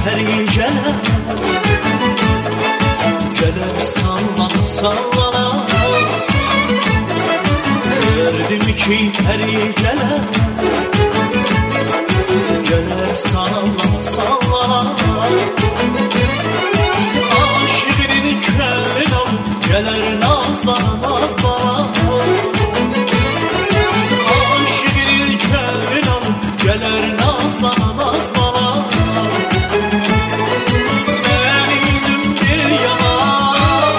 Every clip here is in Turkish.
peri geler, geler sallanıp sallana. Gördüm ki peri geler, geler sallanıp sallana. Aşığının könlünü alıp geler nazlana nazlana. Aşığının könlünü alıp geler nazlana nazlana. Benim yüzüm bir yana,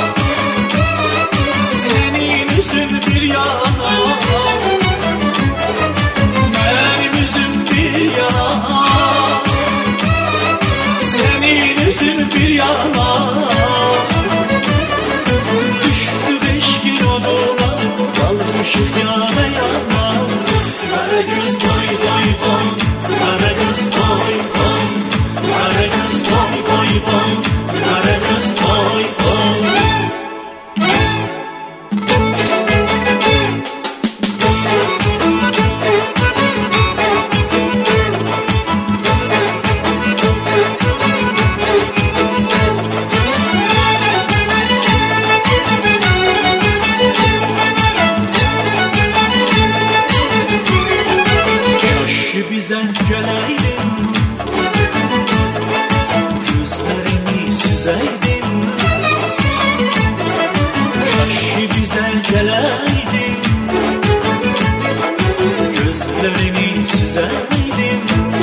senin yüzün bir yana. Benim yüzüm bir yana, senin yüzün bir yana. Düştü 5 kiloduna, kalmışık yana yana. Karagöz boy boy boy, Karagöz boy boy, Karagöz boy boy boy, Karagöz boy boy. Bize geleydin, gözlerini süzeydin. Şaşı bize geleydin, gözlerini süzeydin.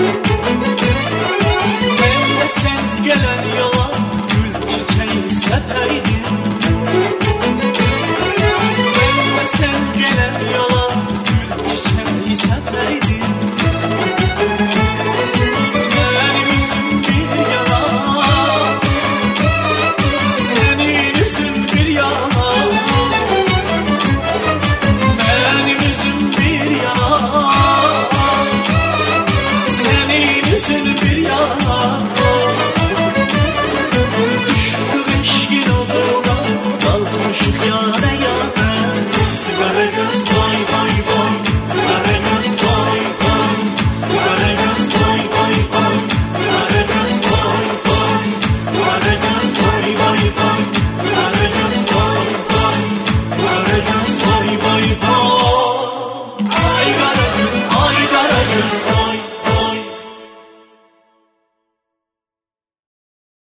Ben de sen gelen yola gül çiçeği sepeydin. Ben de sen gelen yola gül çiçeği sepeydin. Düştü 5 kiloduna, kalmışık yana yana.